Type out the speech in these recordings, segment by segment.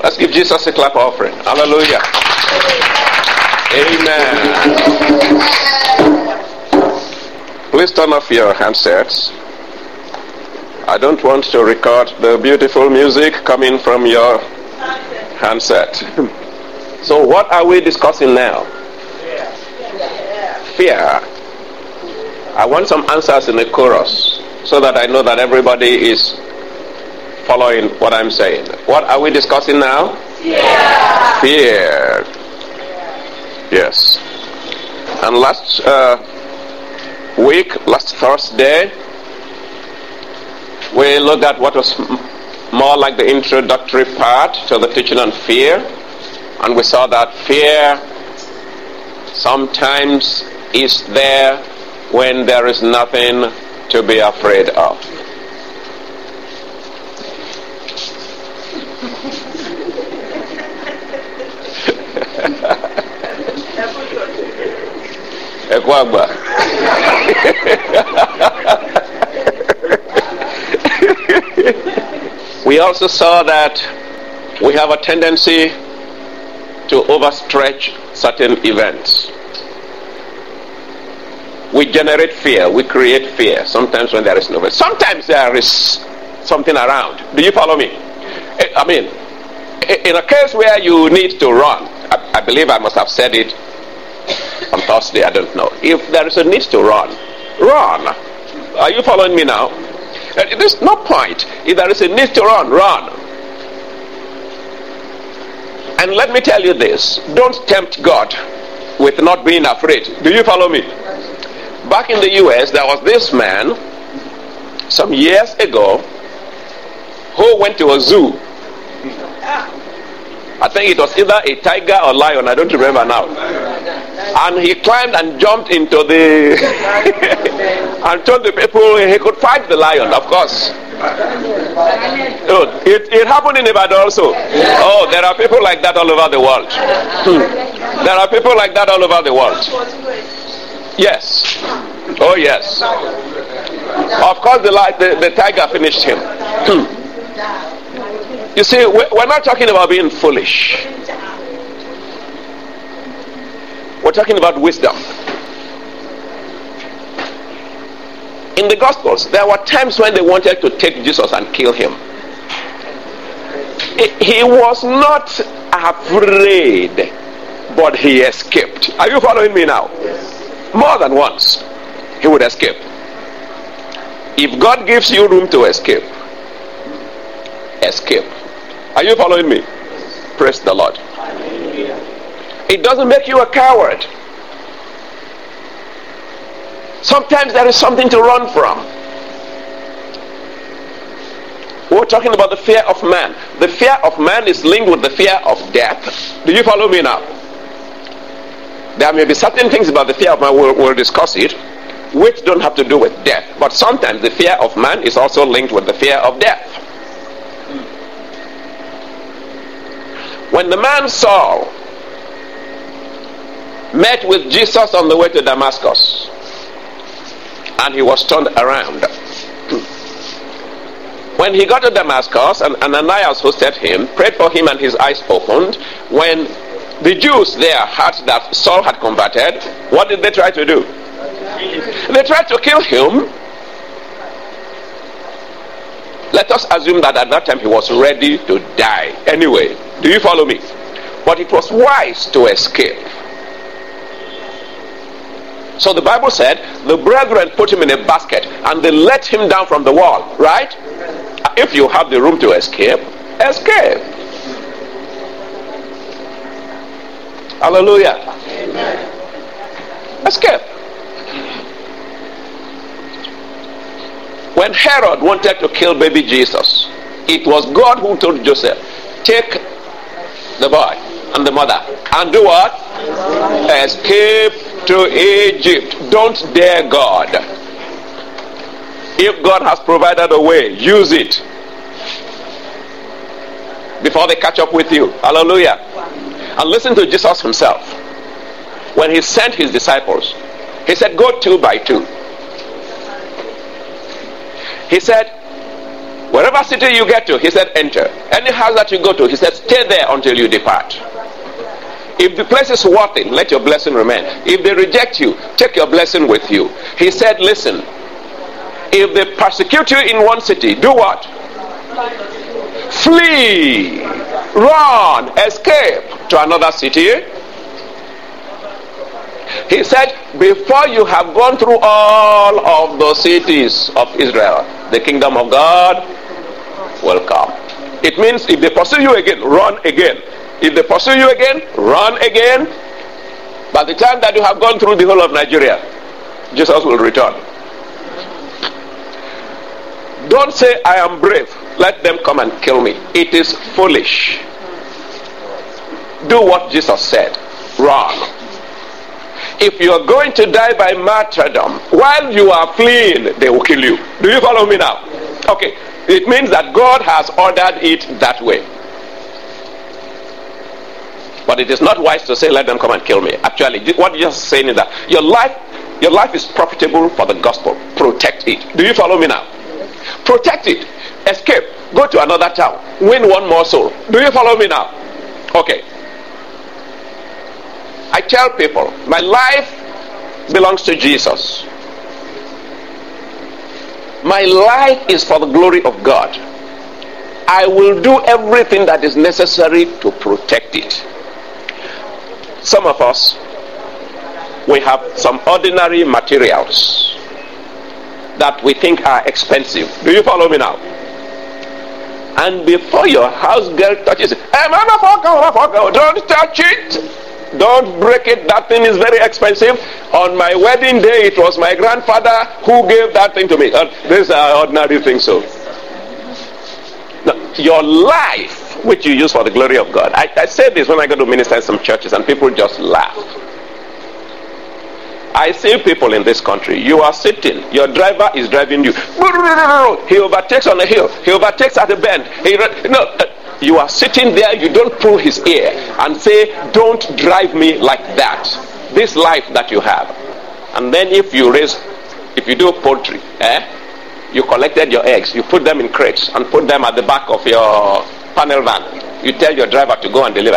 Let's give Jesus a clap offering. Hallelujah. Amen. Please turn off your handsets. I don't want to record the beautiful music coming from your handset. So what are we discussing now? Fear. I want some answers in the chorus so that I know that everybody is following what I'm saying. What are we discussing now? Fear. Yes. And last Thursday, we looked at what was more like the introductory part to the teaching on fear. And we saw that fear sometimes is there when there is nothing to be afraid of. We also saw that we have a tendency to overstretch certain events. We generate fear, we create fear sometimes when there is no fear. Sometimes there is something around. Do you follow me? I mean, in a case where you need to run, I believe I must have said it on Thursday, I don't know. If there is a need to run. Are you following me now? There's no point. If there is a need to run. And let me tell you this, don't tempt God with not being afraid. Do you follow me? Back in the US, there was this man some years ago who went to a zoo. I think it was either a tiger or lion, I don't remember now. And he climbed and jumped into the and told the people he could fight the lion, of course. It happened in Ibadan also. Oh, there are people like that all over the world. There are people like that all over the world. Yes. Oh yes. Of course the tiger finished him. You see, we're not talking about being foolish. We're talking about wisdom. In the Gospels, there were times when they wanted to take Jesus and kill him. He was not afraid, but he escaped. Are you following me now? More than once, he would escape. If God gives you room to escape, escape. Are you following me? Praise the Lord. It doesn't make you a coward. Sometimes there is something to run from. We're talking about the fear of man. The fear of man is linked with the fear of death. Do you follow me now? There may be certain things about the fear of man, we'll discuss it, which don't have to do with death. But sometimes the fear of man is also linked with the fear of death. When the man Saul met with Jesus on the way to Damascus, and he was turned around. When he got to Damascus, and Ananias hosted him, prayed for him, and his eyes opened. When the Jews there heard that Saul had converted, what did they try to do? They tried to kill him. Let us assume that at that time he was ready to die. Anyway, do you follow me? But it was wise to escape. So the Bible said the brethren put him in a basket and they let him down from the wall, right? If you have the room to escape, escape. Hallelujah. Amen. Escape. When Herod wanted to kill baby Jesus, it was God who told Joseph, take the boy and the mother and do what? Escape to Egypt. Don't dare God. If God has provided a way, use it before they catch up with you. Hallelujah. And listen to Jesus himself. When he sent his disciples, he said, go 2 by 2. He said, Wherever city you get to, he said, enter. Any house that you go to, he said, stay there until you depart. If the place is worthy, let your blessing remain. If they reject you, take your blessing with you. He said, listen, if they persecute you in one city, do what? Flee, run, escape to another city. He said, before you have gone through all of the cities of Israel, the kingdom of God will come. It means if they pursue you again, run again. If they pursue you again, run again. By the time that you have gone through the whole of Nigeria, Jesus will return. Don't say, I am brave. Let them come and kill me. It is foolish. Do what Jesus said. Run. If you are going to die by martyrdom, while you are fleeing, they will kill you. Do you follow me now? Okay. It means that God has ordered it that way. But it is not wise to say, let them come and kill me. Actually, what you're saying is that your life is profitable for the gospel. Protect it. Do you follow me now? Protect it. Escape. Go to another town. Win one more soul. Do you follow me now? Okay. I tell people, my life belongs to Jesus. My life is for the glory of God. I will do everything that is necessary to protect it. Some of us, we have some ordinary materials that we think are expensive. Do you follow me now? And before your house girl touches it, hey, don't touch it. Don't break it. That thing is very expensive. On my wedding day, it was my grandfather who gave that thing to me. These are ordinary things. So, now, your life, which you use for the glory of God. I say this when I go to minister in some churches, and people just laugh. I see people in this country. You are sitting. Your driver is driving you. He overtakes on a hill. He overtakes at a bend. You are sitting there. You don't pull his ear and say, don't drive me like that. This life that you have. And then if you do poultry, you collected your eggs. You put them in crates and put them at the back of your panel van. You tell your driver to go and deliver.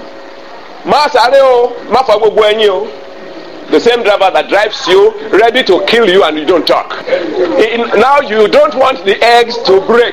The same driver that drives you, ready to kill you, and you don't talk. Now you don't want the eggs to break.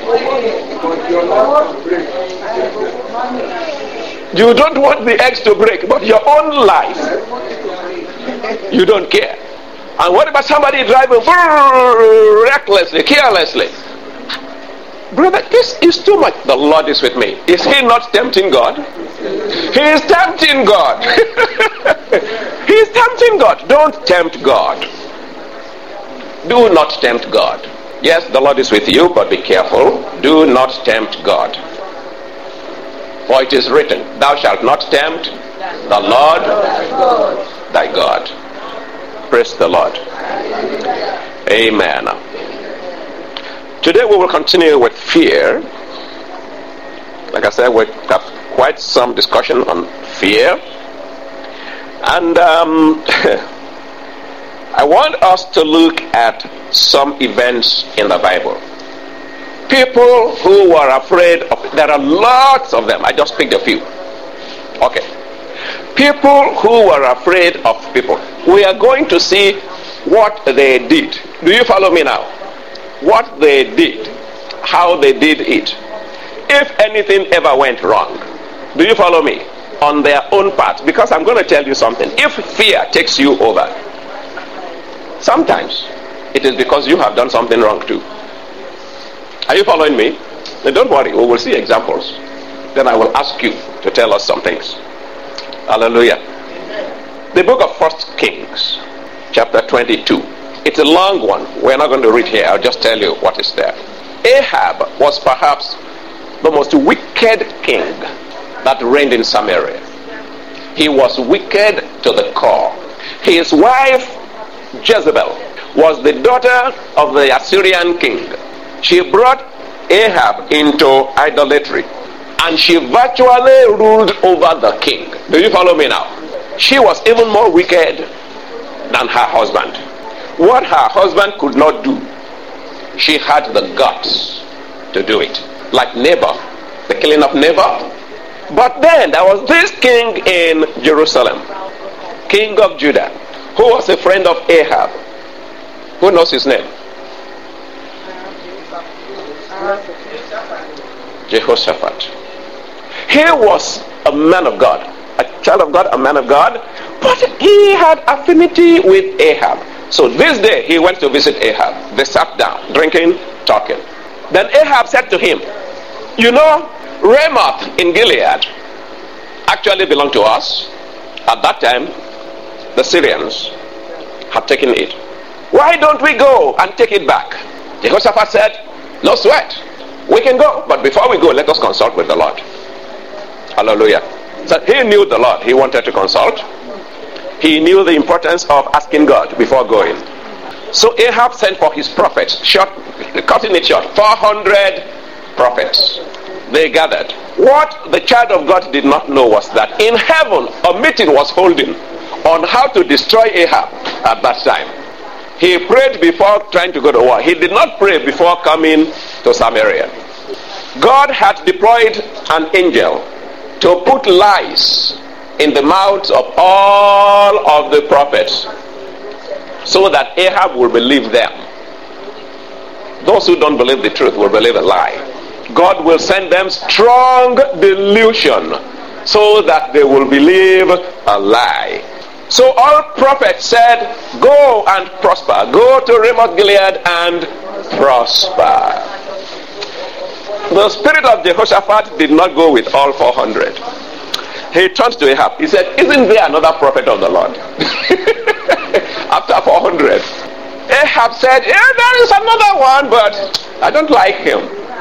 You don't want the eggs to break, but your own life, you don't care. And what about somebody driving recklessly, carelessly? Brother, this is too much. The Lord is with me. Is he not tempting God? He is tempting God. He is tempting God. Don't tempt God. Do not tempt God. Yes, the Lord is with you, but be careful. Do not tempt God. For it is written, thou shalt not tempt the Lord thy God. Praise the Lord. Amen. Today we will continue with fear. Like I said, we have quite some discussion on fear. And I want us to look at some events in the Bible. People who were afraid of, there are lots of them. I just picked a few. Okay. People who were afraid of people. We are going to see what they did. Do you follow me now? What they did, how they did it. If anything ever went wrong, do you follow me? On their own part. Because I'm going to tell you something. If fear takes you over, sometimes it is because you have done something wrong too. Are you following me? Now don't worry, we will see examples. Then I will ask you to tell us some things. Hallelujah. The book of 1 Kings, chapter 22. It's a long one. We're not going to read here. I'll just tell you what is there. Ahab was perhaps the most wicked king that reigned in Samaria. He was wicked to the core. His wife, Jezebel, was the daughter of the Assyrian king. She brought Ahab into idolatry, and she virtually ruled over the king. Do you follow me now? She was even more wicked than her husband. What her husband could not do, she had the guts to do it. Like Nabal, the killing of Nabal. But then there was this king in Jerusalem, king of Judah, who was a friend of Ahab. Who knows his name? Jehoshaphat. He was a man of God, a child of God, a man of God, but he had affinity with Ahab. So this day he went to visit Ahab. They sat down, drinking, talking. Then Ahab said to him, you know, Ramoth in Gilead actually belonged to us. At that time, the Syrians had taken it. Why don't we go and take it back? Jehoshaphat said, no sweat. We can go, but before we go, let us consult with the Lord. Hallelujah. So he knew the Lord. He wanted to consult. He knew the importance of asking God before going. So Ahab sent for his prophets, cutting it short, 400 prophets. They gathered. What the child of God did not know was that in heaven, a meeting was holding on how to destroy Ahab at that time. He prayed before trying to go to war. He did not pray before coming to Samaria. God had deployed an angel to put lies in the mouths of all of the prophets so that Ahab will believe them. Those who don't believe the truth will believe a lie. God will send them strong delusion so that they will believe a lie. So all prophets said, go and prosper. Go to Ramoth Gilead and prosper. The spirit of Jehoshaphat did not go with all 400. He turned to Ahab. He said, isn't there another prophet of the Lord? After 400. Ahab said, yeah, there is another one, but I don't like him.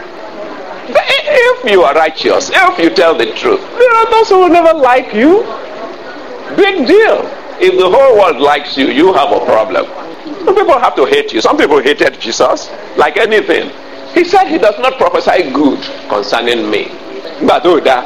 If you are righteous, if you tell the truth, there are those who will never like you. Big deal. If the whole world likes you, you have a problem. Some people have to hate you. Some people hated Jesus, like anything. He said he does not prophesy good concerning me. Baduda.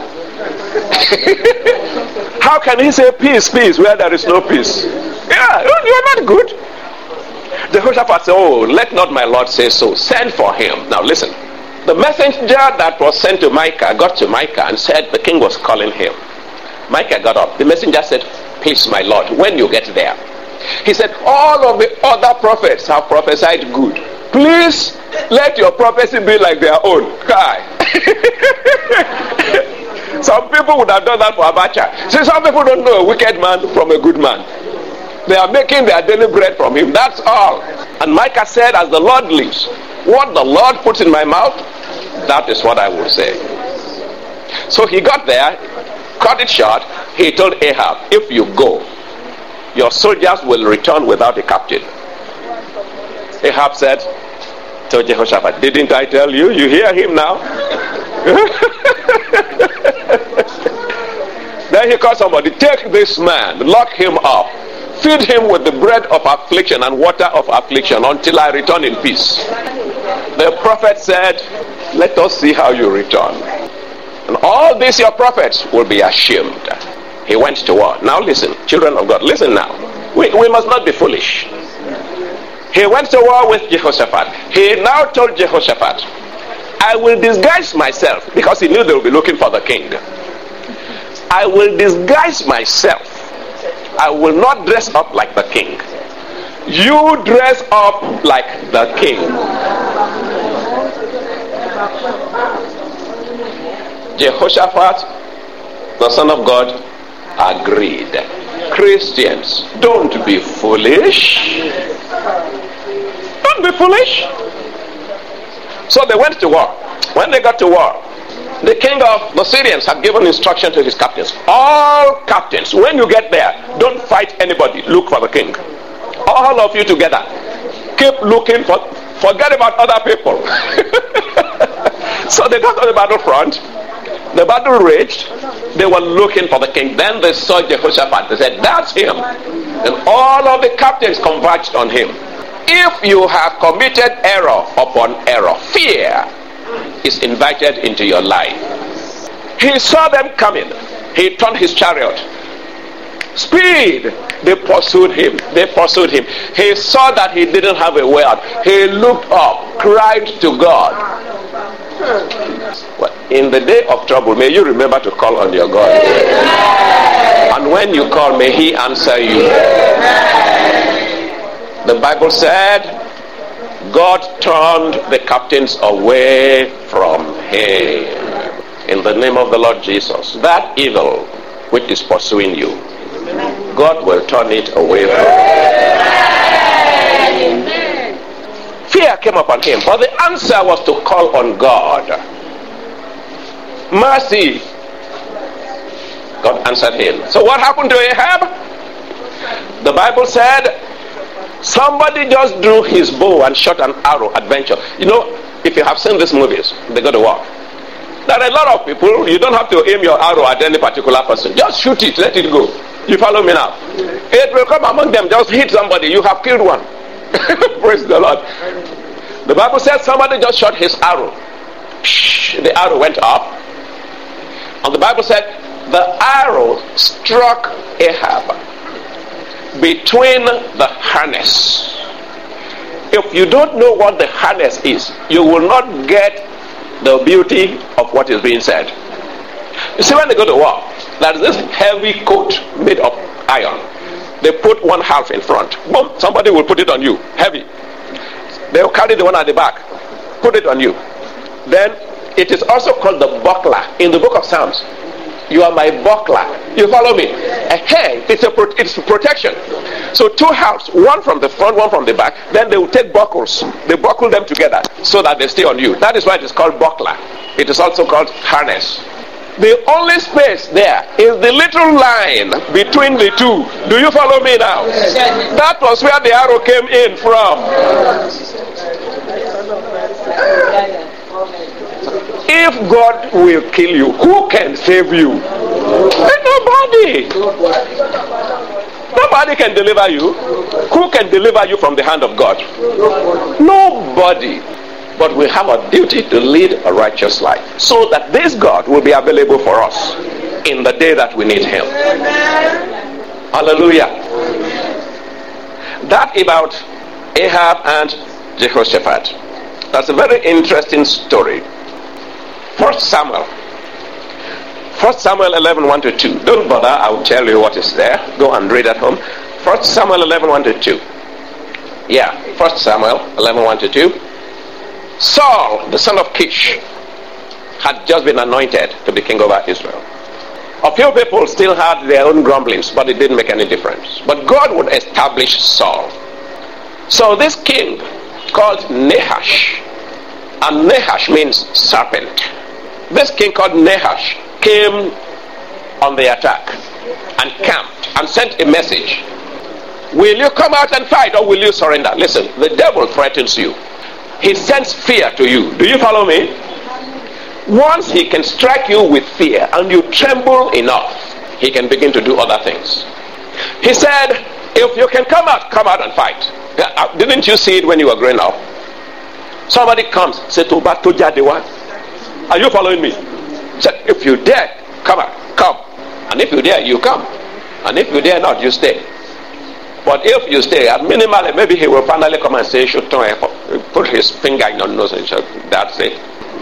How can he say peace, peace, where there is no peace? Yeah, you are not good. Jehoshaphat said, oh, let not my Lord say so. Send for him. Now listen. The messenger that was sent to Micah got to Micah and said the king was calling him. Micah got up. The messenger said, please, my Lord, when you get there. He said, all of the other prophets have prophesied good. Please let your prophecy be like their own. Some people would have done that for Abacha. See, some people don't know a wicked man from a good man. They are making their daily bread from him. That's all. And Micah said, as the Lord lives, what the Lord puts in my mouth, that is what I will say. So he got there, cut it short. He told Ahab, if you go, your soldiers will return without a captain. Ahab said to Jehoshaphat, didn't I tell you? You hear him now? Then he called somebody, take this man, lock him up, feed him with the bread of affliction and water of affliction until I return in peace. The prophet said, let us see how you return. And all these your prophets will be ashamed. He went to war. Now listen, children of God, listen now. We must not be foolish. He went to war with Jehoshaphat. He now told Jehoshaphat, I will disguise myself, because he knew they would be looking for the king. I will disguise myself. I will not dress up like the king. You dress up like the king. Jehoshaphat, the son of God, agreed. Christians, don't be foolish. Don't be foolish. So they went to war. When they got to war, the king of the Syrians had given instruction to his captains. All captains, when you get there, don't fight anybody. Look for the king. All of you together. Keep looking for, forget about other people. So they got on the battlefront. The battle raged. They were looking for the king. Then they saw Jehoshaphat. They said, that's him. And all of the captains converged on him. If you have committed error upon error, fear is invited into your life. He saw them coming. He turned his chariot. Speed. They pursued him. They pursued him. He saw that he didn't have a way out. He looked up, cried to God. Well, in the day of trouble, may you remember to call on your God. And when you call, may he answer you. The Bible said, God turned the captains away from him. In the name of the Lord Jesus, that evil which is pursuing you, God will turn it away from you. Fear came upon him, but the answer was to call on God. Mercy. God answered him. So what happened to Ahab? The Bible said somebody just drew his bow and shot an arrow. Adventure. You know, if you have seen these movies, they go to war. There are a lot of people, you don't have to aim your arrow at any particular person. Just shoot it, let it go. You follow me now? It will come among them, just hit somebody, you have killed one. Praise the Lord. The Bible says somebody just shot his arrow. The arrow went up. And the Bible said the arrow struck Ahab between the harness. If you don't know what the harness is, you will not get the beauty of what is being said. You see, when they go to war, there is this heavy coat made of iron. They put one half in front. Boom, somebody will put it on you, heavy. They will carry the one at the back, put it on you. Then it is also called the buckler in the book of Psalms. You are my buckler. You follow me? It's protection. So two halves, one from the front, one from the back. Then they will take buckles. They buckle them together so that they stay on you. That is why it is called buckler. It is also called harness. The only space there is the little line between the two. Do you follow me now? That was where the arrow came in from. If God will kill you, who can save you? Nobody. Nobody can deliver you. Who can deliver you from the hand of God? Nobody. But we have a duty to lead a righteous life so that this God will be available for us in the day that we need him. Hallelujah. That about Ahab and Jehoshaphat. That's a very interesting story. 1 Samuel 11, 1-2. Don't bother, I will tell you what is there. Go and read at home. 1 Samuel 11, 1-2. Yeah, 1 Samuel 11, 1-2. Saul, the son of Kish, had just been anointed to be king over Israel. A few people still had their own grumblings, but it didn't make any difference. But God would establish Saul. So this king called Nahash, and Nahash means serpent. This king called Nahash came on the attack and camped and sent a message. Will you come out and fight or will you surrender? Listen, the devil threatens you. He sends fear to you. Do you follow me? Once he can strike you with fear and you tremble enough, he can begin to do other things. He said, if you can come out and fight. Didn't you see it when you were growing up? Somebody comes, say, are you following me? Said, if you dare, come. And if you dare, you come. And if you dare not, you stay. But if you stay, at minimally, maybe he will finally come and say, put his finger in your nose and say, that's it.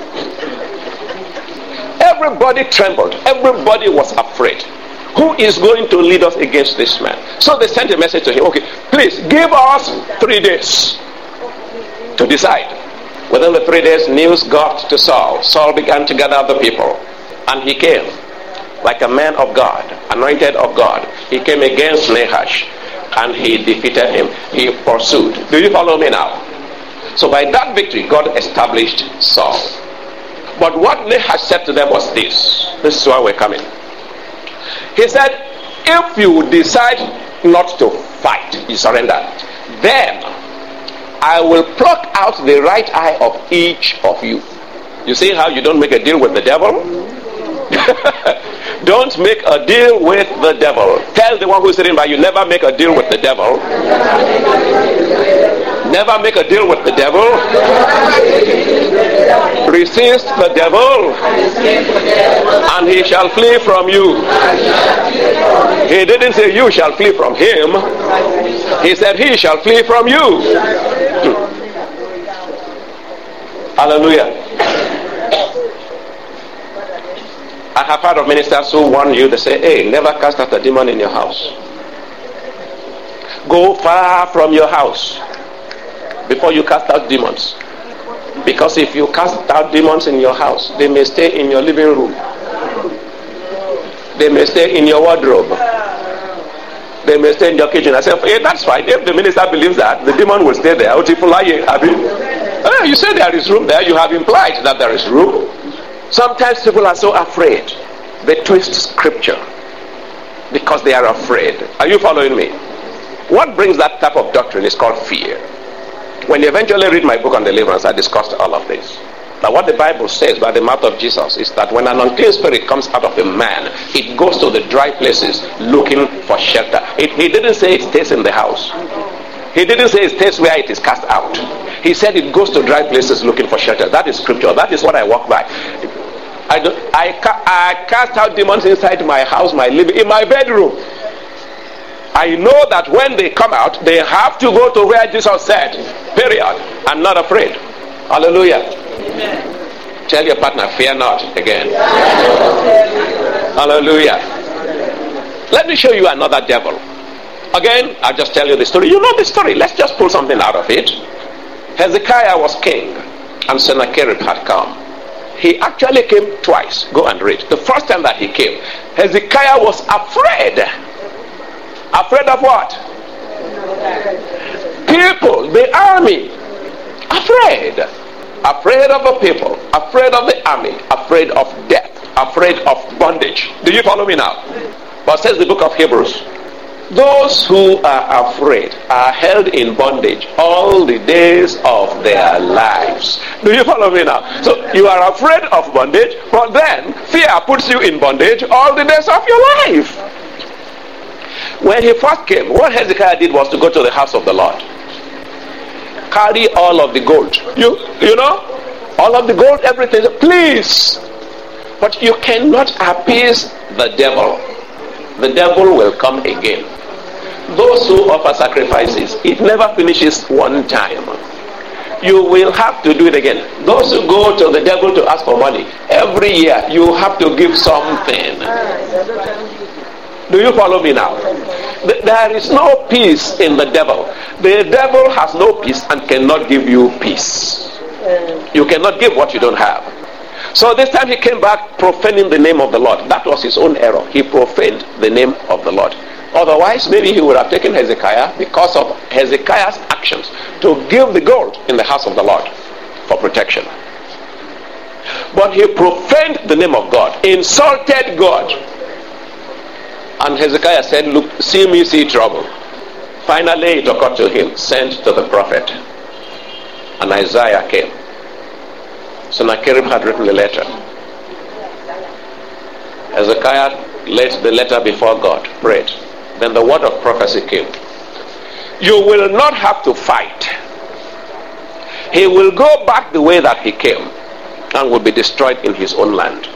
Everybody trembled. Everybody was afraid. Who is going to lead us against this man? So they sent a message to him. Okay, please give us 3 days to decide. Within the 3 days, news got to Saul. Saul began to gather the people. And he came like a man of God, anointed of God. He came against Nahash and he defeated him. He pursued. Do you follow me now? So by that victory, God established Saul. But what Nahash said to them was this. This is why we're coming. He said, if you decide not to fight, you surrender, then I will pluck out the right eye of each of you. You see how you don't make a deal with the devil? Don't make a deal with the devil. Tell the one who's sitting by you, never make a deal with the devil. Never make a deal with the devil. Resist the devil, and he shall flee from you. He didn't say you shall flee from him. He said he shall flee from you. Hallelujah. I have heard of ministers who warn you, they say, hey, never cast out a demon in your house. Go far from your house before you cast out demons. Because if you cast out demons in your house, they may stay in your living room. They may stay in your wardrobe. They may stay in your kitchen. I say, hey, that's fine. If the minister believes that, the demon will stay there. You say there is room there. You have implied that there is room. Sometimes people are so afraid. They twist scripture because they are afraid. Are you following me? What brings that type of doctrine is called fear. When you eventually read my book on deliverance, I discussed all of this. Now what the Bible says by the mouth of Jesus is that when an unclean spirit comes out of a man, it goes to the dry places looking for shelter. He didn't say it stays in the house. He didn't say it stays where it is cast out. He said it goes to dry places looking for shelter. That is scripture. That is what I walk by. I cast out demons inside my house, my living, in my bedroom. I know that when they come out, they have to go to where Jesus said, period. I'm not afraid. Hallelujah. Amen. Tell your partner, fear not again. Hallelujah. Let me show you another devil. Again, I'll just tell you the story. You know the story. Let's just pull something out of it. Hezekiah was king and Sennacherib had come. He actually came twice. Go and read. The first time that he came, Hezekiah was afraid. Afraid of what? People, the army. Afraid. Afraid of the people. Afraid of the army. Afraid of death. Afraid of bondage. Do you follow me now? But says the book of Hebrews, those who are afraid are held in bondage all the days of their lives. Do you follow me now? So you are afraid of bondage, but then fear puts you in bondage all the days of your life. When he first came, what Hezekiah did was to go to the house of the Lord. Carry all of the gold. You know? All of the gold, everything. Please. But you cannot appease the devil. The devil will come again. Those who offer sacrifices, it never finishes one time. You will have to do it again. Those who go to the devil to ask for money, every year you have to give something. Do you follow me now? There is no peace in the devil. The devil has no peace and cannot give you peace. You cannot give what you don't have. So this time he came back profaning the name of the Lord. That was his own error. He profaned the name of the Lord. Otherwise, maybe he would have taken Hezekiah, because of Hezekiah's actions, to give the gold in the house of the Lord for protection. But he profaned the name of God, insulted God. And Hezekiah said, look, see me, see trouble. Finally it occurred to him, sent to the prophet. And Isaiah came. Sennacherib had written the letter. Hezekiah laid the letter before God, prayed. Then the word of prophecy came. You will not have to fight. He will go back the way that he came and will be destroyed in his own land.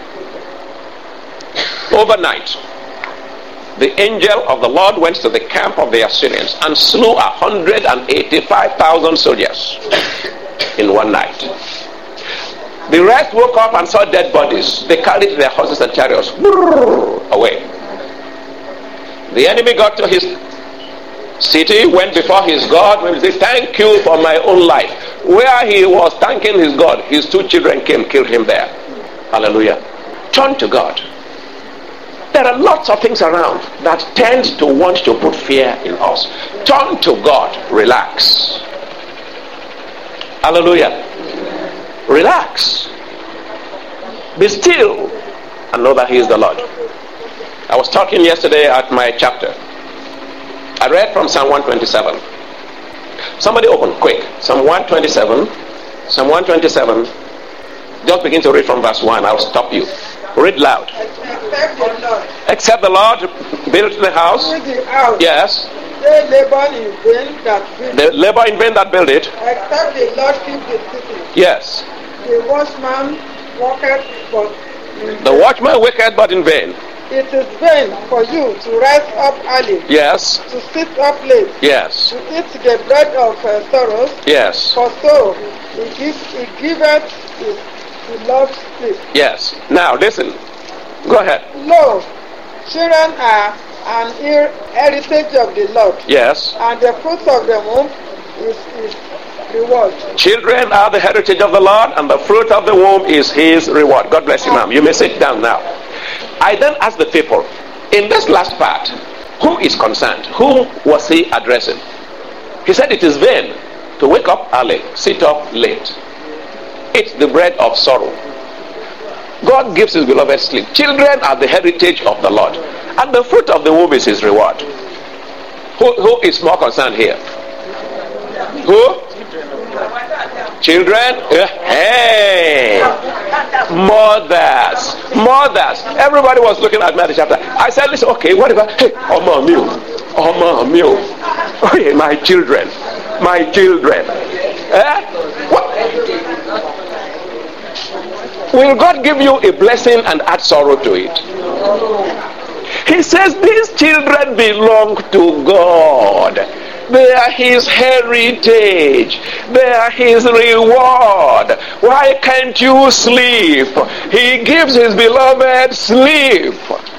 Overnight, the angel of the Lord went to the camp of the Assyrians and slew 185,000 soldiers in one night. The rest woke up and saw dead bodies. They carried their horses and chariots away. The enemy got to his city, went before his God, and said, thank you for my own life. Where he was thanking his God, his two children came, killed him there. Hallelujah. Turn to God. There are lots of things around that tend to want to put fear in us. Turn to God. Relax. Hallelujah. Relax. Be still and know that he is the Lord. I was talking yesterday at my chapter. I read from Psalm 127. Somebody open quick. Psalm 127. Psalm 127. Just begin to read from verse 1. I'll stop you. Read loud. Except the Lord built the house. Yes. They labor in vain that build it. They labor in vain that build it. Except the Lord keep the city. Yes. The watchman walketh but in vain. The watchman waketh but in vain. It is vain for you to rise up early. Yes. To sit up late. Yes. To eat the bread of sorrows. Yes. For so it giveth the Lord's sleep. Yes. Now listen. Go ahead. Lo, children are an heritage of the Lord. Yes. And the fruit of the womb is reward. Children are the heritage of the Lord, and the fruit of the womb is his reward. God bless you, ma'am. You may sit down now. I then asked the people, in this last part, who is concerned? Who was he addressing? He said it is vain to wake up early, sit up late, eat the bread of sorrow. God gives his beloved sleep. Children are the heritage of the Lord, and the fruit of the womb is his reward. Who is more concerned here? Who? Children? Hey! Mothers! Everybody was looking at me at the chapter. I said, listen, okay, what about, hey, Oma Mio. Okay, my children. What? Will God give you a blessing and add sorrow to it? He says these children belong to God. They are his heritage. They are his reward. Why can't you sleep? He gives his beloved sleep.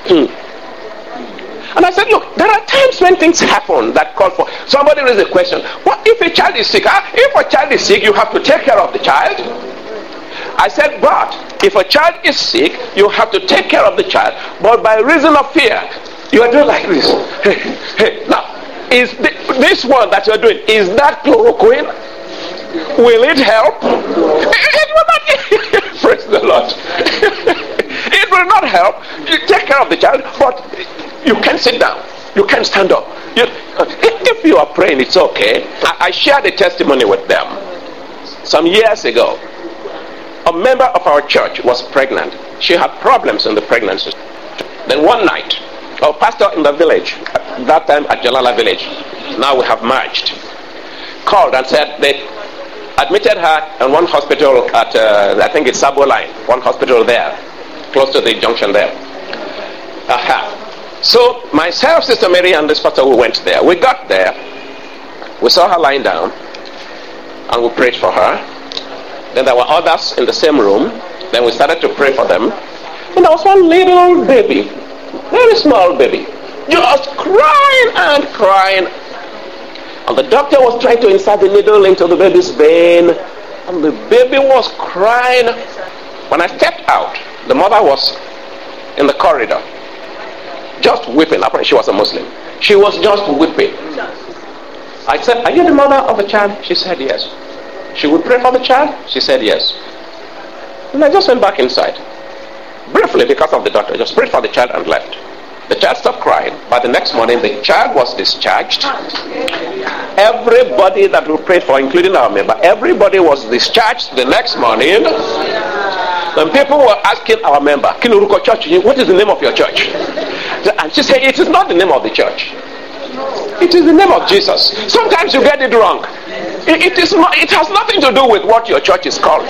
And I said, look, there are times when things happen that call for. Somebody raised a question. What if a child is sick? If a child is sick, you have to take care of the child. I said, but if a child is sick, you have to take care of the child. But by reason of fear, you are doing like this. Hey. Now, is this one that you are doing, is that chloroquine? Will it help? It will not. Praise the Lord. It will not help. You take care of the child, but you can't sit down. You can't stand up. If you are praying, it's okay. I shared a testimony with them some years ago. A member of our church was pregnant. She had problems in the pregnancy. Then one night, our pastor in the village, at that time at Jalala village, now we have merged, called and said they admitted her in one hospital at, I think it's Sabo Line, one hospital there, close to the junction there. So myself, Sister Mary, and this pastor, we went there. We got there, we saw her lying down, and we prayed for her. Then there were others in the same room. Then we started to pray for them. And there was one little baby, very small baby, just crying and crying. And the doctor was trying to insert the needle into the baby's vein. And the baby was crying. When I stepped out, the mother was in the corridor, just weeping. Apparently she was a Muslim. She was just weeping. I said, are you the mother of the child? She said, yes. She would pray for the child? She said yes. And I just went back inside. Briefly, because of the doctor, just prayed for the child and left. The child stopped crying. By the next morning, the child was discharged. Everybody that we prayed for, including our member, everybody was discharged the next morning. Then people were asking our member, Kinuruko Church, what is the name of your church? And she said, it is not the name of the church. It is the name of Jesus. Sometimes you get it wrong. It has nothing to do with what your church is called.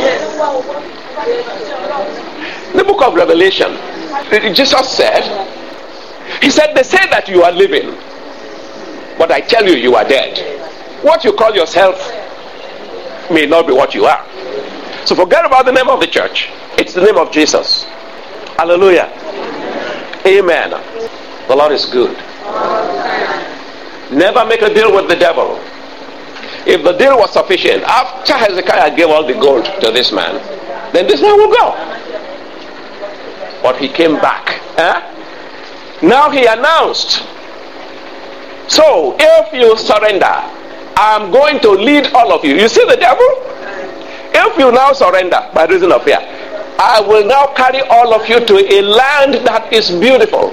The book of Revelation, Jesus said, he said, they say that you are living, but I tell you, you are dead. What you call yourself may not be what you are. So forget about the name of the church. It's the name of Jesus. Hallelujah. Amen. The Lord is good. Never make a deal with the devil. If the deal was sufficient, after Hezekiah gave all the gold to this man, then this man will go. But he came back. Now he announced, so if you surrender, I'm going to lead all of you. You see the devil? If you now surrender by reason of fear, I will now carry all of you to a land that is beautiful.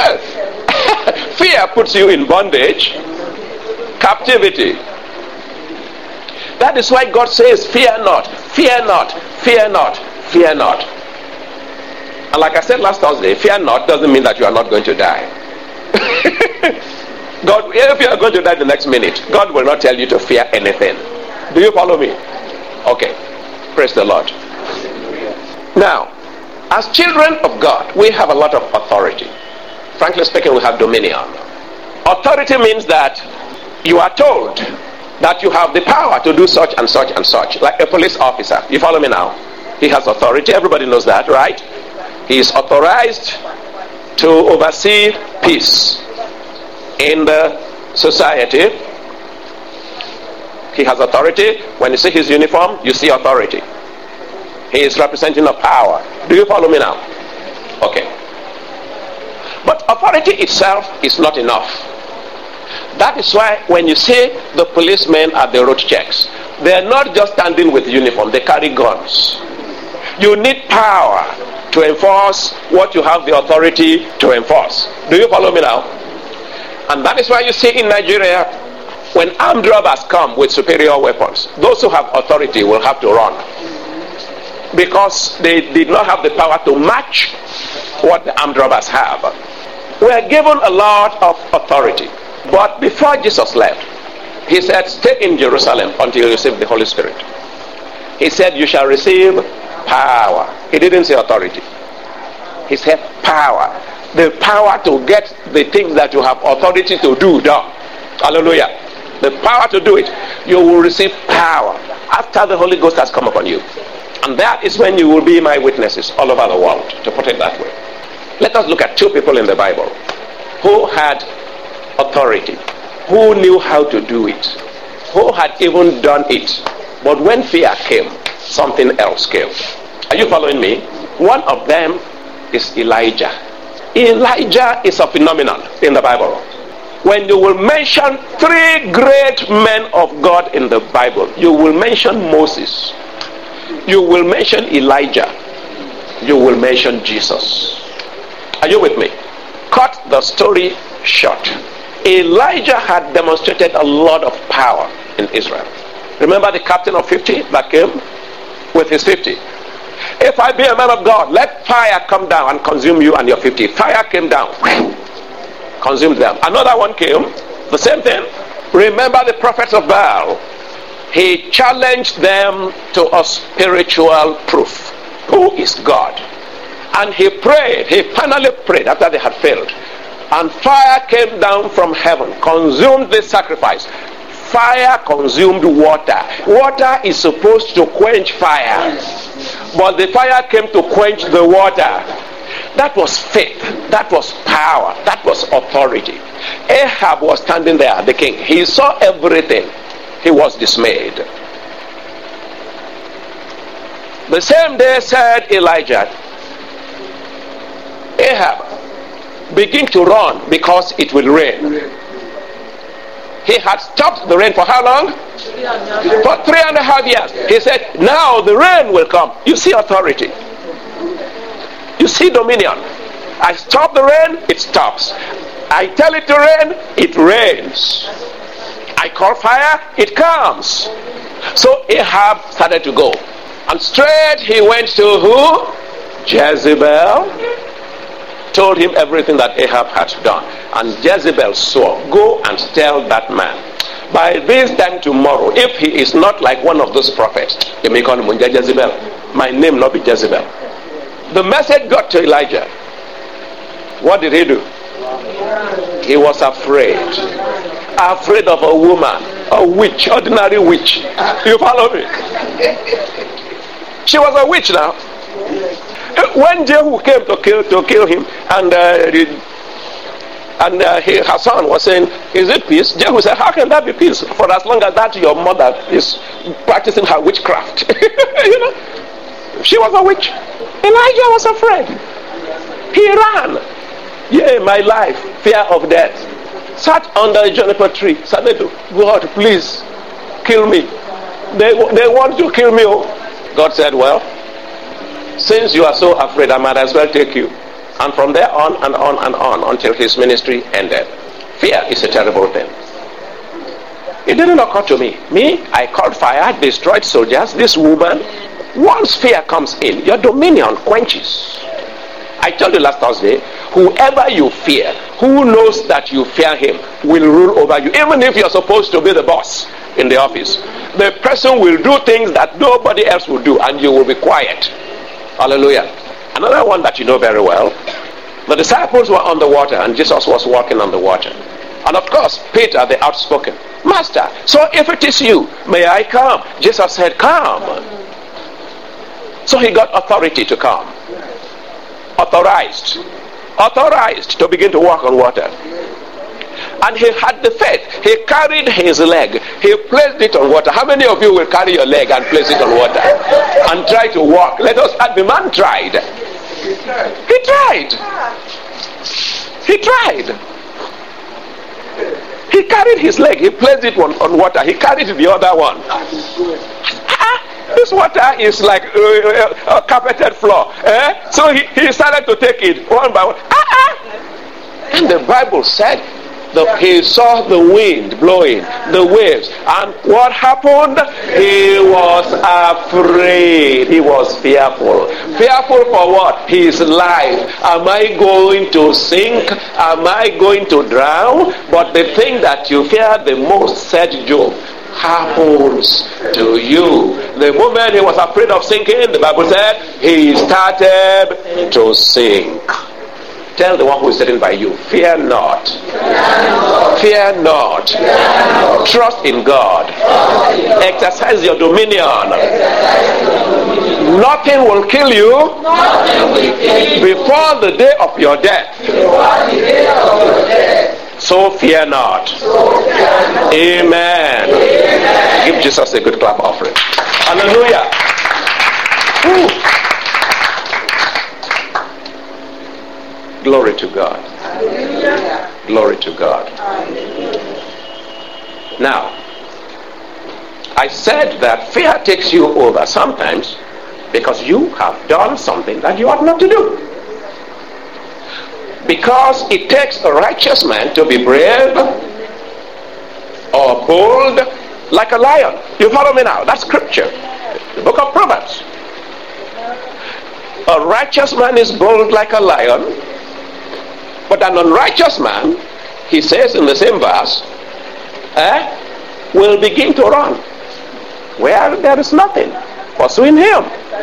Fear puts you in bondage, captivity. That is why God says, fear not, fear not, fear not, fear not. And like I said last Thursday, fear not doesn't mean that you are not going to die. God, if you are going to die the next minute, God will not tell you to fear anything. Do you follow me? Okay. Praise the Lord. Now, as children of God, we have a lot of authority. Frankly speaking, we have dominion. Authority means that you are told that you have the power to do such and such and such, like a police officer. You follow me now? He has authority. Everybody knows that, right? He is authorized to oversee peace in the society. He has authority. When you see his uniform, you see authority. He is representing a power. Do you follow me now? Okay. But authority itself is not enough. That is why when you see the policemen at the road checks, they are not just standing with uniform, they carry guns. You need power to enforce what you have the authority to enforce. Do you follow me now? And that is why you see in Nigeria, when armed robbers come with superior weapons, those who have authority will have to run, because they did not have the power to match what the armed robbers have. We are given a lot of authority. But before Jesus left, he said, stay in Jerusalem until you receive the Holy Spirit. He said, you shall receive power. He didn't say authority. He said power. The power to get the things that you have authority to do done. Hallelujah. The power to do it. You will receive power after the Holy Ghost has come upon you. And that is when you will be my witnesses all over the world, to put it that way. Let us look at two people in the Bible who had authority, who knew how to do it, who had even done it. But when fear came, something else came. Are you following me? One of them is Elijah. Elijah is a phenomenon in the Bible. When you will mention three great men of God in the Bible, you will mention Moses, you will mention Elijah, you will mention Jesus. Are you with me? Cut the story short. Elijah had demonstrated a lot of power in Israel. Remember the captain of 50 that came with his 50? If I be a man of God, let fire come down and consume you and your 50. Fire came down, consumed them. Another one came, the same thing. Remember the prophets of Baal? He challenged them to a spiritual proof. Who is God? And he prayed, he finally prayed after they had failed. And fire came down from heaven, consumed the sacrifice. Fire consumed water. Water is supposed to quench fire, but the fire came to quench the water. That was faith. That was power. That was authority. Ahab was standing there, the king. He saw everything. He was dismayed. The same day said Elijah, Ahab, begin to run because it will rain. He had stopped the rain for how long? For 3.5 years. He said, now the rain will come. You see authority. You see dominion. I stop the rain, it stops. I tell it to rain, it rains. I call fire, it comes. So Ahab started to go. And straight he went to who? Jezebel. Told him everything that Ahab had done. And Jezebel swore, go and tell that man, by this time tomorrow, if he is not like one of those prophets, they may call him Jezebel. My name not be Jezebel. The message got to Elijah. What did he do? He was afraid. Afraid of a woman, a witch, ordinary witch. You follow me? She was a witch now. When Jehu came to kill him, and her son was saying, is it peace? Jehu said, how can that be peace? For as long as that your mother is practicing her witchcraft. You know, she was a witch. Elijah was afraid. He ran. Yea, my life, fear of death. Sat under a juniper tree. Said, God, please kill me. They want to kill me. God said, well, since you are so afraid, I might as well take you. And from there on and on and on until his ministry ended. Fear is a terrible thing. It didn't occur to me. I called fire, destroyed soldiers. This woman, once fear comes in, your dominion quenches. I told you last Thursday, whoever you fear, who knows that you fear him, will rule over you. Even if you're supposed to be the boss in the office, the person will do things that nobody else will do, and you will be quiet. Hallelujah. Another one that you know very well, the disciples were on the water and Jesus was walking on the water. And of course, Peter, the outspoken, Master, so if it is you, may I come? Jesus said, come. So he got authority to come. authorized to begin to walk on water. And he had the faith. He carried his leg. He placed it on water. How many of you will carry your leg and place it on water and try to walk? Let us add, the man tried. He tried. He carried his leg. He placed it on water. He carried the other one. This water is like a carpeted floor. So he started to take it one by one. And the Bible said that he saw the wind blowing, the waves. And what happened? He was afraid. He was fearful. Fearful for what? His life. Am I going to sink? Am I going to drown? But the thing that you fear the most, said Job, happens to you. The moment he was afraid of sinking, the Bible said he started to sink. Tell the one who is sitting by you, fear not. Fear not. Trust in God. Exercise your dominion. Nothing will kill you before the day of your death. So fear not. Amen. Give Jesus a good clap offering. Hallelujah. Woo. Glory to God. Glory to God. Now, I said that fear takes you over sometimes because you have done something that you ought not to do. Because it takes a righteous man to be brave or bold like a lion. You follow me now? That's scripture. The book of Proverbs. A righteous man is bold like a lion, but an unrighteous man, he says in the same verse, will begin to run where there is nothing pursuing him.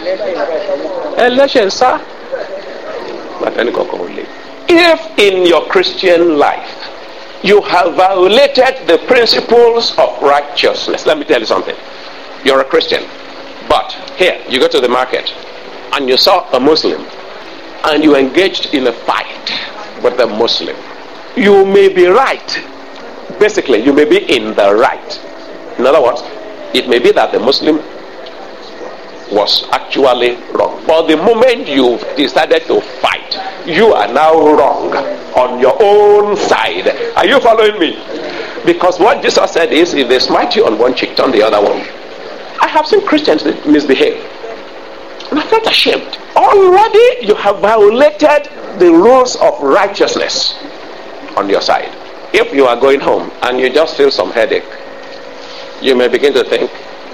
If in your Christian life you have violated the principles of righteousness, let me tell you something. You're a Christian, but here you go to the market and you saw a Muslim and you engaged in a fight with the Muslim. You may be right. Basically, you may be in the right. In other words, it may be that the Muslim was actually wrong. But the moment you decided to fight, you are now wrong on your own side. Are you following me? Because what Jesus said is, if they smite you on one cheek, turn the other one. I have seen Christians misbehave, and I felt ashamed. Already you have violated the rules of righteousness on your side. If you are going home and you just feel some headache, you may begin to think,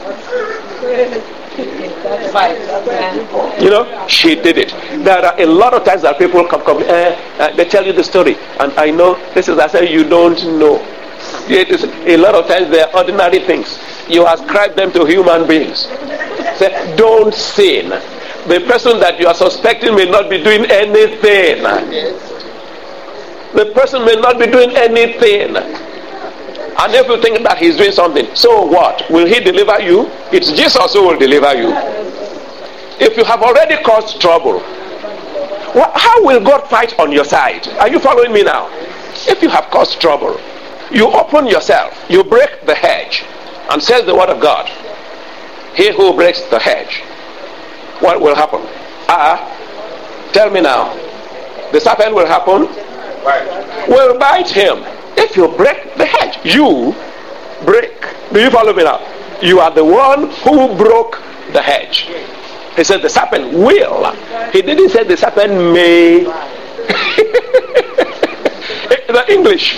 she did it. There are a lot of times that people come, they tell you the story, and I know this is, I say, you don't know. It is a lot of times they are ordinary things. You ascribe them to human beings. Say, don't sin. The person that you are suspecting may not be doing anything. The person may not be doing anything. And if you think that he's doing something, so what? Will he deliver you? It's Jesus who will deliver you. If you have already caused trouble, how will God fight on your side? Are you following me now? If you have caused trouble, you open yourself, you break the hedge, and says the word of God, he who breaks the hedge, what will happen? Tell me now. The serpent will happen? Will bite him. If you break the hedge, you break. Do you follow me now? You are the one who broke the hedge. He said the serpent will. He didn't say the serpent may. The English.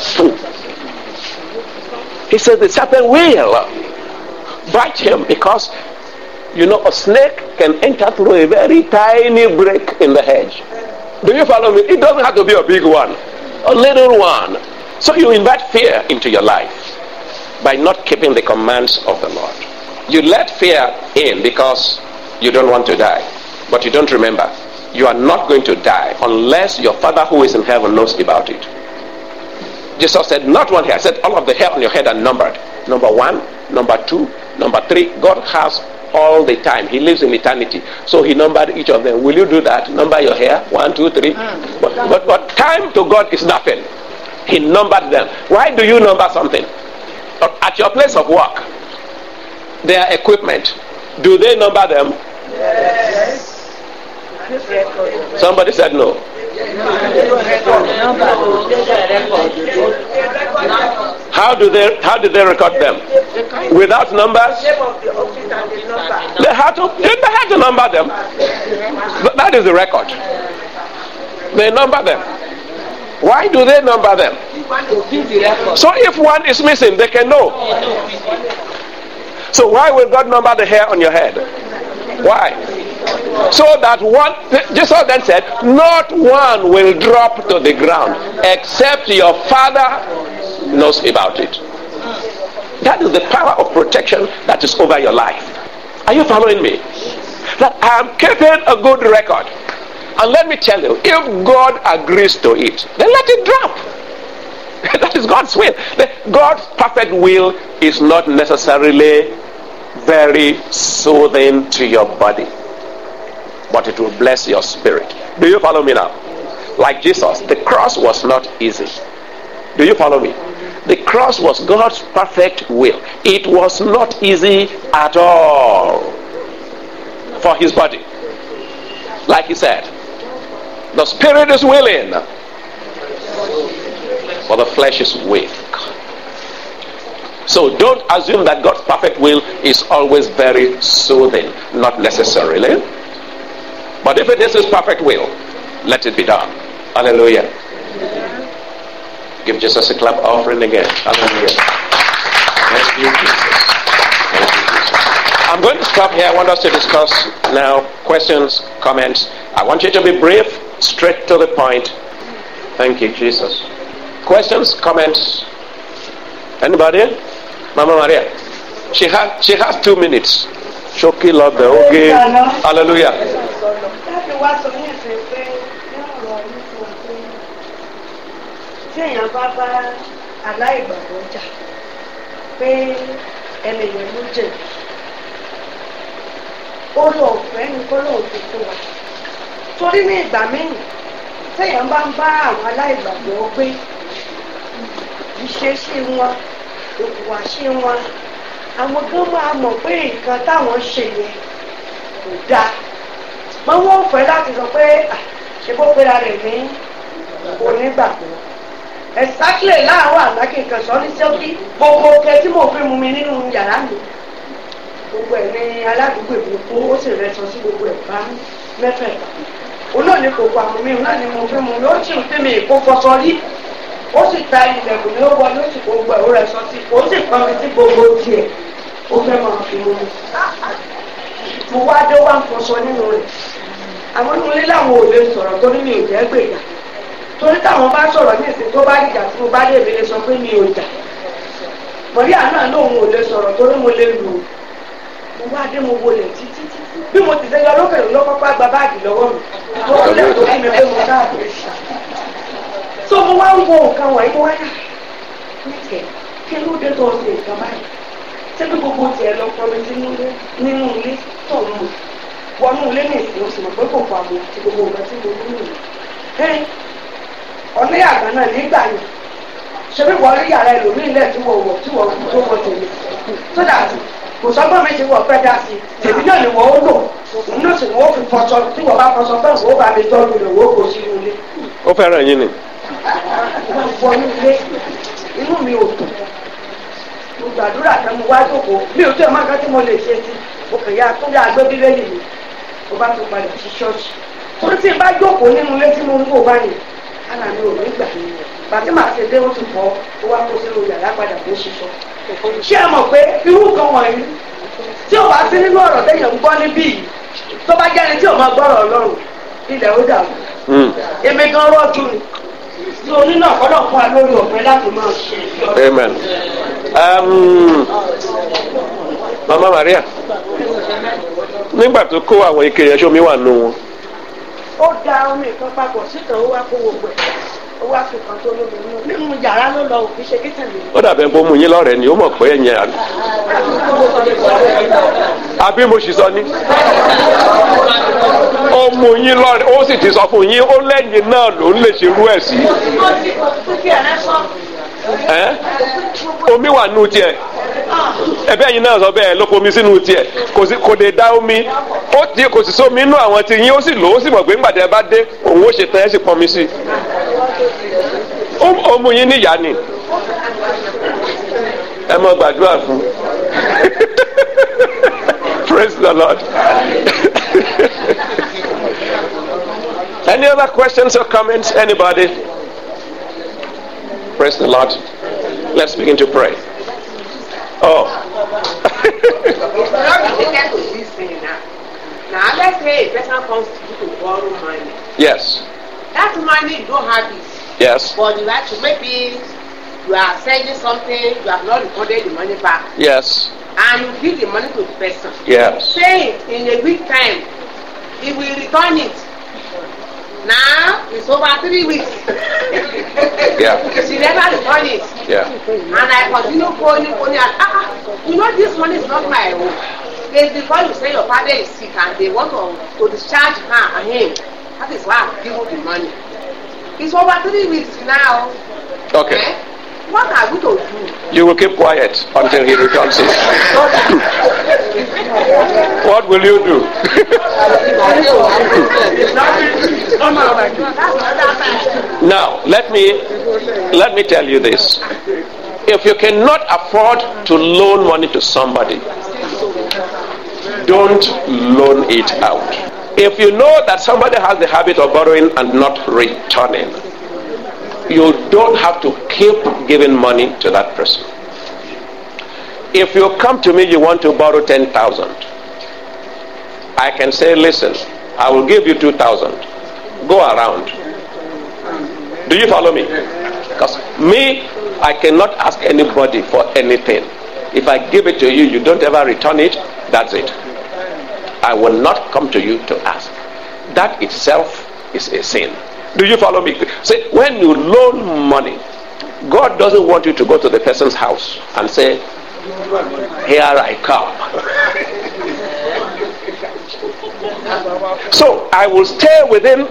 He said the serpent will bite him because, a snake can enter through a very tiny break in the hedge. Do you follow me? It doesn't have to be a big one. A little one. So you invite fear into your life by not keeping the commands of the Lord. You let fear in because you don't want to die. But you don't remember, you are not going to die unless your Father who is in heaven knows about it. Jesus said, not one hair. I said, all of the hair on your head are numbered. Number 1, number 2, number 3. God has all the time. He lives in eternity. So he numbered each of them. Will you do that? Number your hair? 1, 2, 3. But time to God is nothing. He numbered them. Why do you number something? At your place of work, their equipment, do they number them? Yes. Somebody said no. How do they record them? Without numbers? They had to number them. That is the record. They number them. Why do they number them? So if one is missing, they can know. So why will God number the hair on your head? Why? So that one, Jesus then said, not one will drop to the ground except your Father knows about it. That is the power of protection that is over your life. Are you following me? That I am keeping a good record. And let me tell you, if God agrees to it, then let it drop. That is God's will. God's perfect will is not necessarily very soothing to your body, but it will bless your spirit. Do you follow me now? Like Jesus, the cross was not easy. Do you follow me? The cross was God's perfect will. It was not easy at all for his body. Like he said, the spirit is willing, but the flesh is weak. So don't assume that God's perfect will is always very soothing. Not necessarily. But if it is his perfect will, let it be done. Hallelujah. Give Jesus a clap offering again. Hallelujah. Thank you, Jesus. Thank you, Jesus. I'm going to stop here. I want us to discuss now questions, comments. I want you to be brief, straight to the point. Thank you, Jesus. Questions, comments? Anybody? Mama Maria. She has 2 minutes. Shoki love the okay. Hallelujah. Tí èèyàn bá bá aláìgbàgbọ́ jà pé ẹnìyàn ló jẹ̀, ó lọ ọ̀fẹ́ ní kó lóun fi fún wa. Torí ní ìgbà míì téèyàn bá ń bá àwọn aláìgbàgbọ́ gbé, ìṣesí wọn, ìhùwàsí wọn, àwọn gan máa mọ̀ pé nǹkan táwọn ṣe yẹn kò dáa. Mọ wọn fẹ́ láti sọ pé ṣe bó pera rẹ̀ ní onígbàgbọ́. Exactly láàárọ̀ àgbákè kan sọ ní sọ́kí gbogbo oke tí mo fi mú mi nínú yàrá mi. Gbogbo ẹ̀ ní aládùúgbò mi kú, ó sì rẹ̀ sọ sí gbogbo ẹ̀ bá mẹ́fẹ̀ẹ̀ta. Olóòní kò pa àwọn mi, náà ni mo fi mú mi, ó sì ń fi mi ìkókó sọ rí. Ó sì ta ilẹ̀kùn ní ó wọlé, ó sì kó gbogbo ẹ̀ ó rẹ̀ sọ sí, ó sì pọn mi sí gbogbo tiẹ̀. Ó fẹ́ máa fi mú mi. Mo wá dé wá ń fọṣọ nínú rẹ̀. Àwọn inú ilé làwọn ò lè sọ̀rọ̀ torí mi ò jẹ́ gbèjà. Torí táwọn bá sọ̀rọ̀ ní ìsìn tó bá dìjà tí mo bá dé ìbílẹ̀ sọ pé mi ò jà. Mọ̀rí àná lòun ò lè sọ̀rọ̀ torí mo lè lù ú. Mo wá dé mo wọlé títí. Bí mo ti ṣe yọ lókèrè lọ́kọ́pá gba báàgì lọ́wọ́ mi. Mo tún lè tó fún mi pé mo dáàbò ṣá. So mo wá ń wo nǹkan wọ̀nyí mo wá yà. Níkẹ́ kí ló dé tó ṣe nǹkan báyìí? Ṣé bí gbogbo tiẹ̀ lọ pọ̀ mi nínú ilé tó ń mú? Wọnú ilé ní ìsìn oṣù mọ̀ pé kò fà mọ́ àti gbogbo nǹkan tí mo ní nìyẹn. Ọ̀lẹ́ àgbà náà nígbà yẹn ṣe bí wọ́n rí yàrá ẹlòmíì lẹ̀ tí wọ́n wọ̀ tó wọ́n tẹ̀lé tó dàbí kò sọ́gbọ́n mi ti wọ̀ fẹ́ dá sí tèmi náà ni wọ́n ó lò òun náà sì ni wọ́n fi fọṣọ tí wọ́n bá fọṣọ bẹ́ẹ̀ wọ́n bá mi tọ́jú rẹ̀ wọ́n kò sí inú ilé. Ó fẹ́ràn yín ni. Wọ́n fọ inú ilé inú mi ò dùn mo gbàdúrà kan mo wá jókòó mi ò tó ẹ̀ máa kán tí mo lè ṣe sí mo kàn yá tó yá gbé bíbélì mi mo bá tó padà sí ṣọ́ọ̀ṣì torí tí n bá jókòó nínú ilé tí mo ń wò báyìí ana mi ò ní gbà bàtí màá ṣe dé ó ti fọ́ ó wá kó sínú yàrá padà tó ṣiṣọ́. Ṣé ẹ mọ̀ pé irú kan wọ̀nyí tí ò bá sí nínú ọ̀rọ̀ téèyàn ń gbọ́ níbí yìí tó bá jẹ́ni tí ò máa gbọ́rọ̀ Ọlọ́run ilẹ̀ ó dà wọ́n. Èmi gan rọ́ọ̀tù ni tí onínà gbọ́dọ̀ fún wa lórí ọ̀fẹ́ láti máa ṣe. Amen. Mama Maria, nígbà tó kó àwọn ike yẹn ṣómi wà nù wọn. Ó da omi kan papọ̀ síta ó wá kó gbogbo ẹ̀ ó wá fi kan tó lómi nínú yàrá ló lọ òfin ṣe kíkàn mi. Ó dàbẹ̀ bó mu yín lọ́rẹ̀ẹ́ ni ó mọ̀ pé ẹ̀yìn àná. Àbí mo sì sọ ní. Ó mu yín lọ́rẹ̀ẹ́ ó sì ti sọ fún yín ó lẹ́yìn náà ló ń lè ṣe irú ẹ̀ sí. Omi wà nù tiẹ̀. Ẹ̀bẹ̀ yín náà sọ bẹ́ẹ̀ ló fomi sínú tiẹ̀ kò lè dá omi kò sì sómi inú àwọn tí yín ó sì lò ó sì mọ̀ pé ńgbàdé ẹ bá dé òun ó ṣe tán ẹ sì pọnmi sí. Ó mu yín níyà ni ẹ mọ gbàdúrà fún. Praise the Lord. Any other questions or comments? Anybody? Praise the Lord. Let's begin to pray. Oh. Now let's say a person comes to you to borrow money. Yes. That money you don't have it. Yes. But you like to maybe you are sending something, you have not recorded the money back. Yes. And you give the money to the person. Yes. Say in a week time, he will return it. Now it's over 3 weeks. Yeah. She never returned it. Yeah. And I continue phoning, and you know this money is not my own. It's because you say your father is sick and they want to discharge her and him. That is why I give you the money. It's over 3 weeks now. Okay. Eh? What are we to do? You will keep quiet until he returns it. What will you do? Now, let me tell you this. If you cannot afford to loan money to somebody, don't loan it out. If you know that somebody has the habit of borrowing and not returning, you don't have to keep giving money to that person. If you come to me, you want to borrow 10,000, I can say, listen, I will give you 2,000. Go around. Do you follow me? Because me, I cannot ask anybody for anything. If I give it to you, you don't ever return it, that's it. I will not come to you to ask. That itself is a sin. Do you follow me? See, when you loan money, God doesn't want you to go to the person's house and say, here I come. So I will stay within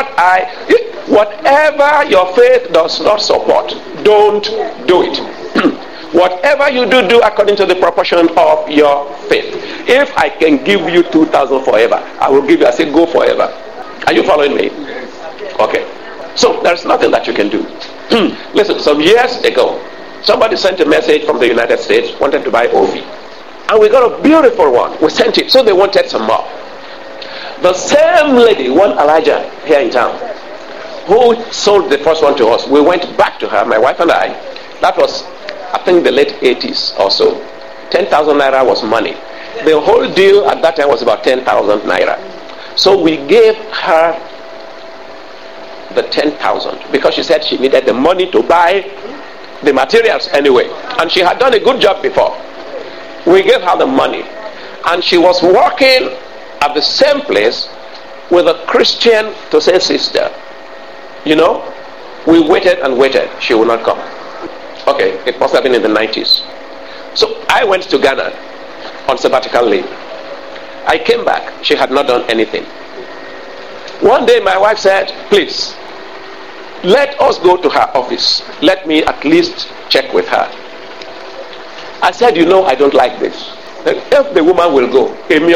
whatever your faith does not support, don't do it. Whatever you do according to the proportion of your faith. If I can give you 2,000 forever, I will give you, I say go forever. Are you following me? Okay. So there's nothing that you can do. Listen, some years ago, somebody sent a message from the United States, wanted to buy Ovi. And we got a beautiful one. We sent it, so they wanted some more. The same lady, one Elijah here in town, who sold the first one to us, we went back to her, my wife and I. That was, I think, the late 80s or so. 10,000 naira was money. The whole deal at that time was about 10,000 naira. So we gave her the 10,000 because she said she needed the money to buy the materials anyway. And she had done a good job before. We gave her the money. And she was working at the same place with a Christian to say sister. You know, we waited and waited. She would not come. Okay, it must have been in the 90s. So I went to Ghana on sabbatical leave. I came back. She had not done anything. One day my wife said, please, let us go to her office. Let me at least check with her. I said, you know, I don't like this. If the woman will go,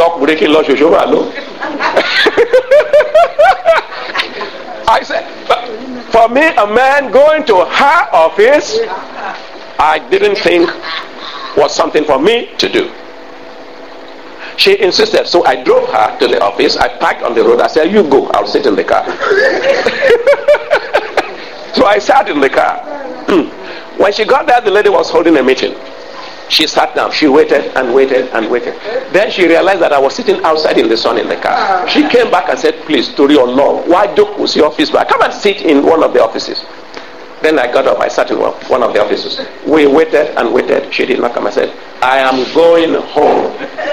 I said, for me, a man going to her office, I didn't think was something for me to do. She insisted, so I drove her to the office. I parked on the road. I said, you go, I'll sit in the car. So I sat in the car. When she got there, the lady was holding a meeting. She sat down. She waited and waited and waited. Then she realized that I was sitting outside in the sun in the car. She came back and said, please, to your law, why don't you see office? Come and sit in one of the offices. Then I got up. I sat in one of the offices. We waited and waited. She did not come. I said, I am going home.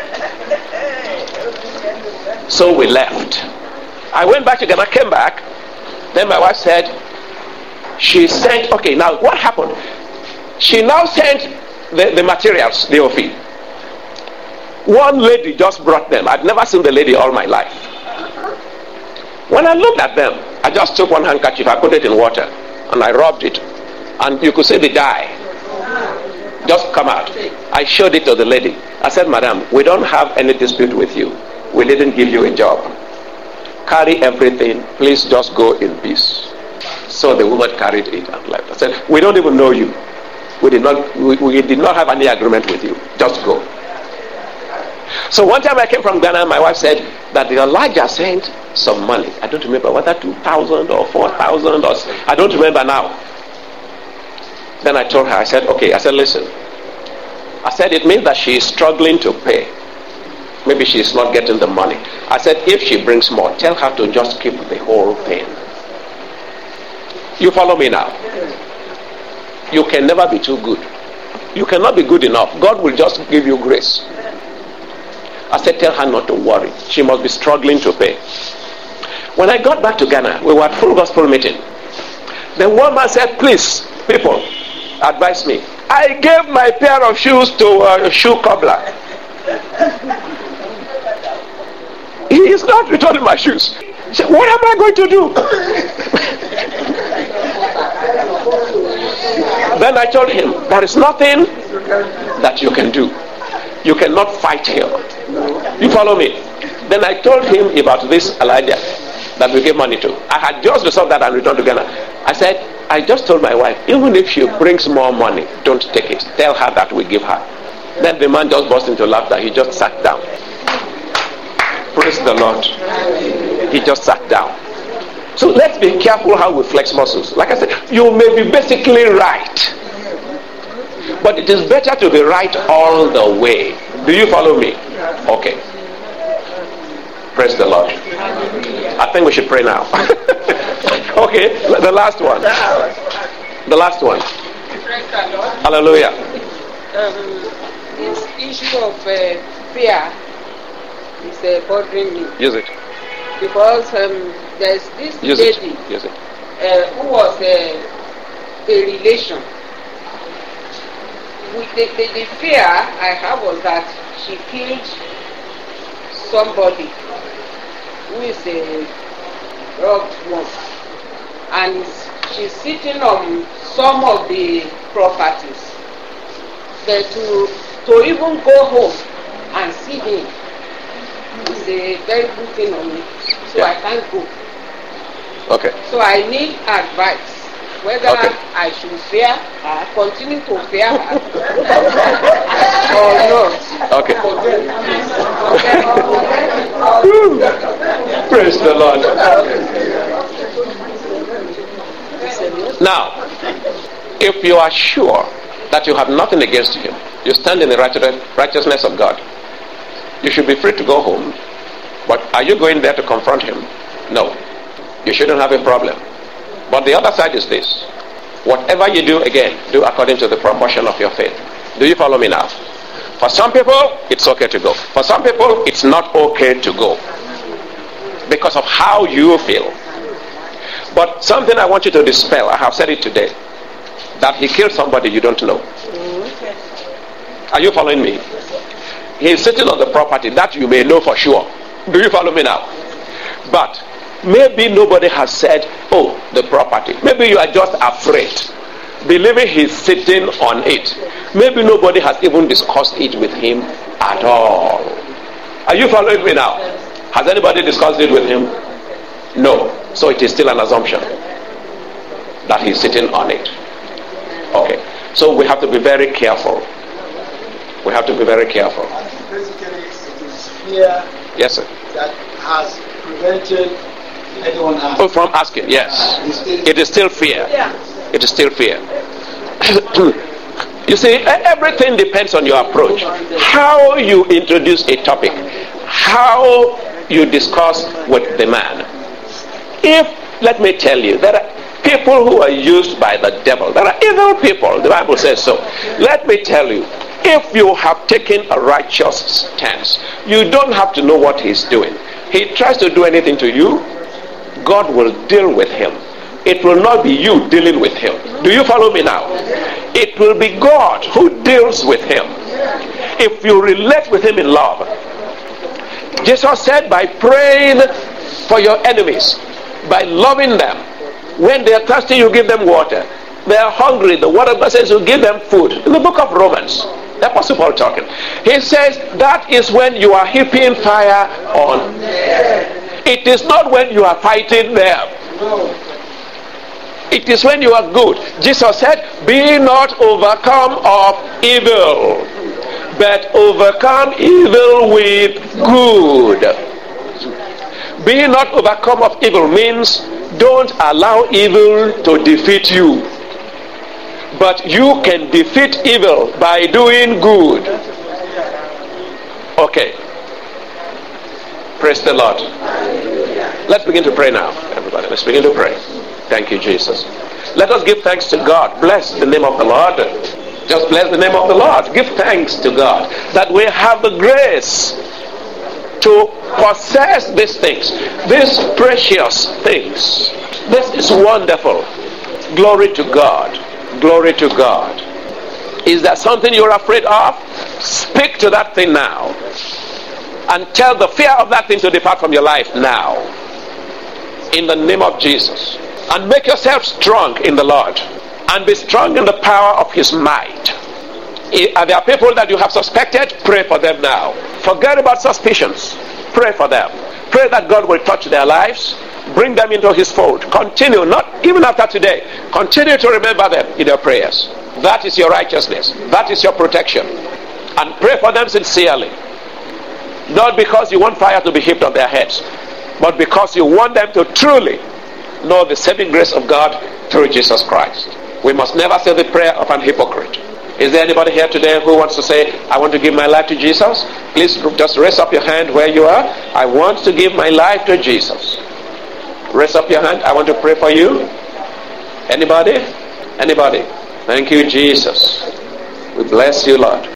So we left. I went back to Ghana, came back. Then my wife said, She sent, okay, now what happened? She now sent the materials they will feed. One lady just brought them. I'd never seen the lady all my life. When I looked at them, I just took one handkerchief, I put it in water, and I rubbed it. And you could see the dye just come out. I showed it to the lady. I said, Madam, we don't have any dispute with you. We didn't give you a job. Carry everything. Please just go in peace. So the woman carried it and left. I said, we don't even know you. We did not have any agreement with you. Just go. So one time I came from Ghana, my wife said that the Elijah sent some money. I don't remember whether 2,000 or 4,000 or I don't remember now. Then I told her, I said, okay, I said, listen. I said, it means that she is struggling to pay. Maybe she is not getting the money. I said, if she brings more, tell her to just keep the whole thing. You follow me now? You can never be too good. You cannot be good enough. God will just give you grace. I said, tell her not to worry. She must be struggling to pay. When I got back to Ghana, we were at full gospel meeting. The woman said, please, people, advise me. I gave my pair of shoes to a shoe cobbler. He is not returning my shoes. He said, what am I going to do? Then I told him, there is nothing that you can do. You cannot fight here. You follow me? Then I told him about this Elijah that we gave money to. I had just resolved that and returned to Ghana. I said, I just told my wife, even if she brings more money, don't take it. Tell her that we give her. Then the man just burst into laughter. He just sat down. Praise the Lord. He just sat down. So let's be careful how we flex muscles. Like I said, you may be basically right. But it is better to be right all the way. Do you follow me? Okay. Praise the Lord. I think we should pray now. Okay, the last one. The last one. Hallelujah. This issue of fear is bothering me. Use it. Because there's this lady who was a relation. The fear I have was that she killed somebody who is a robbed one, and she's sitting on some of the properties. But to even go home and see him is a very good thing on me, so I can't go. Okay. So I need advice whether I should fear her, continue to fear her, or not. Okay. Praise the Lord. Now, if you are sure that you have nothing against him, you stand in the righteousness of God, you should be free to go home. But are you going there to confront him? No. You shouldn't have a problem. But the other side is this. Whatever you do, again, do according to the proportion of your faith. Do you follow me now? For some people, it's okay to go. For some people, it's not okay to go because of how you feel. But something I want you to dispel, I have said it today, that he killed somebody you don't know. Are you following me? He is sitting on the property that you may know for sure. Do you follow me now? But maybe nobody has said, oh, the property. Maybe you are just afraid, believing he's sitting on it. Maybe nobody has even discussed it with him at all. Are you following me now? Has anybody discussed it with him? No. So it is still an assumption that he's sitting on it. Okay. So we have to be very careful. We have to be very careful. Basically, it is fear. Yes, sir. That has prevented anyone asking. Oh, from asking, yes. It is still fear. It is still fear. You see, everything depends on your approach. How you introduce a topic. How you discuss with the man. If, let me tell you, there are people who are used by the devil. There are evil people. The Bible says so. Let me tell you, if you have taken a righteous stance, you don't have to know what he's doing. He tries to do anything to you, God will deal with him. it will not be you dealing with him. Do you follow me now? It will be God who deals with him. If you relate with him in love. Jesus said, by praying for your enemies, by loving them. When they are thirsty, you give them water. They are hungry. The word of God says you give them food. In the book of Romans, the Apostle Paul talking. He says that is when you are heaping fire on them. It is not when you are fighting them. It is when you are good. Jesus said, be not overcome of evil, but overcome evil with good. Be not overcome of evil means don't allow evil to defeat you. But you can defeat evil by doing good. Okay. Praise the Lord. Let's begin to pray now, everybody. Let's begin to pray. Thank you, Jesus. Let us give thanks to God. Bless the name of the Lord. Just bless the name of the Lord. Give thanks to God that we have the grace to possess these things, these precious things. This is wonderful. Glory to God. Glory to God. Is there something you're afraid of? Speak to that thing now. And tell the fear of that thing to depart from your life now. In the name of Jesus. And make yourself strong in the Lord. And be strong in the power of his might. Are there people that you have suspected? Pray for them now. Forget about suspicions. Pray for them. Pray that God will touch their lives. Bring them into his fold. Continue, not even after today. Continue to remember them in your prayers. That is your righteousness. That is your protection. And pray for them sincerely. Not because you want fire to be heaped on their heads, but because you want them to truly know the saving grace of God through Jesus Christ. We must never say the prayer of an hypocrite. Is there anybody here today who wants to say, I want to give my life to Jesus? Please just raise up your hand where you are. I want to give my life to Jesus. Raise up your hand. I want to pray for you. Anybody? Anybody? Thank you, Jesus. We bless you, Lord.